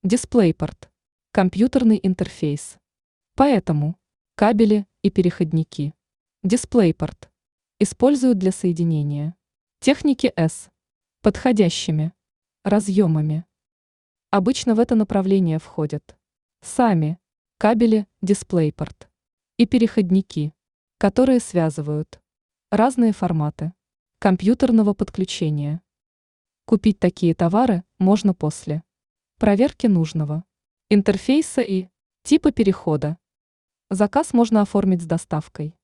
DisplayPort – компьютерный интерфейс. Поэтому кабели и переходники DisplayPort используют для соединения техники с подходящими разъемами. Обычно в это направление входят сами кабели DisplayPort и переходники, которые связывают разные форматы компьютерного подключения. Купить такие товары можно после проверки нужного интерфейса и типа перехода. Заказ можно оформить с доставкой.